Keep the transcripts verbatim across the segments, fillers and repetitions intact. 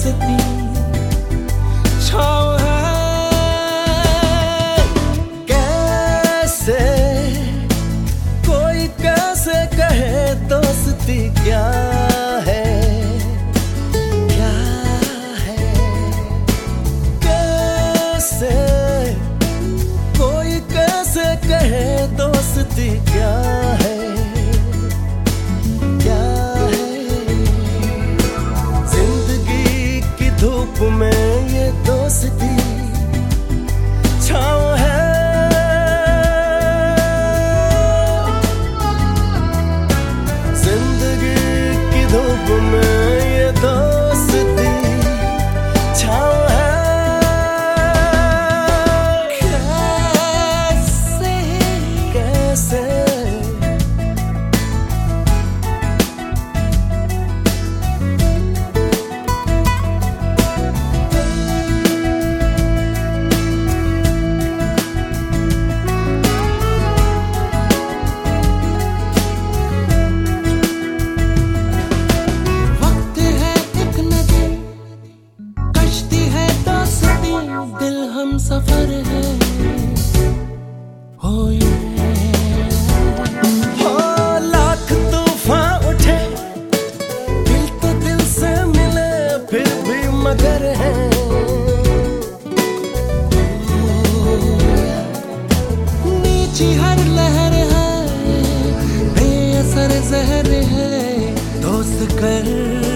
दोस्ती छाँव है। कैसे कोई कैसे कहे दोस्ती क्या है, क्या है। कैसे कोई कैसे कहे दोस्ती क्या है, क्या है। जिंदगी की धूप में ये दोस्ती छाँव है। जिंदगी की धूप में ये दोस्ती छाँव है। कैसे कैसे दिल हम सफर है, हो ये हो लाख तूफान उठे, दिल तो दिल से मिले फिर भी मगर है। नीची हर लहर है, बेअसर जहर है, दोस्त कर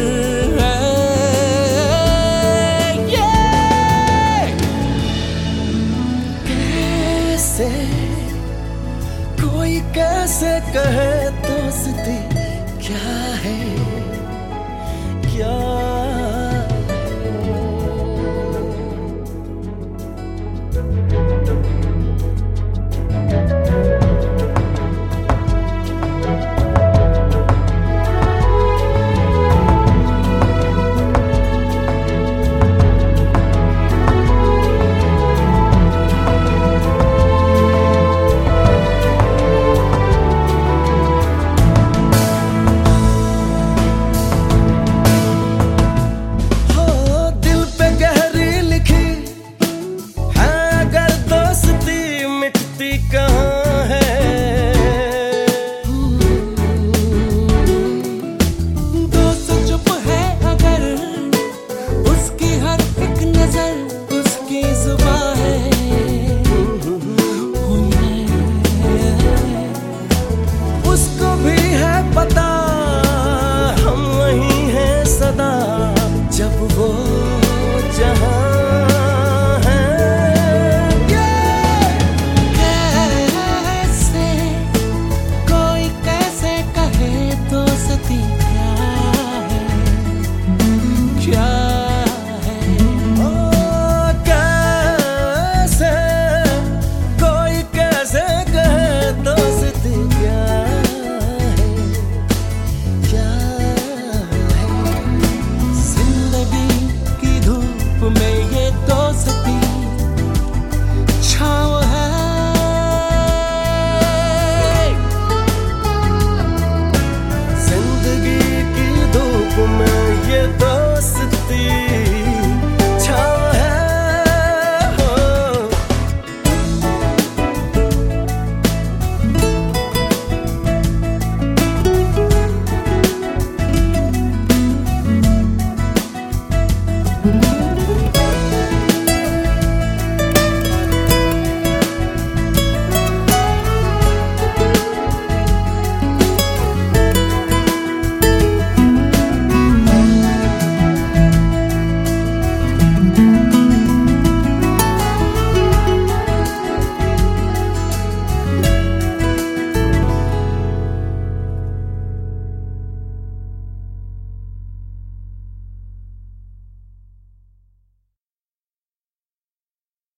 कोई कैसे कहे दोस्ती क्या है, क्या कहाँ है। दोस्त चुप है अगर उसकी हर एक नजर उसकी जुबान है, उसको भी है पता हम वहीं हैं सदा जब वो जहाँ ये दोस्ती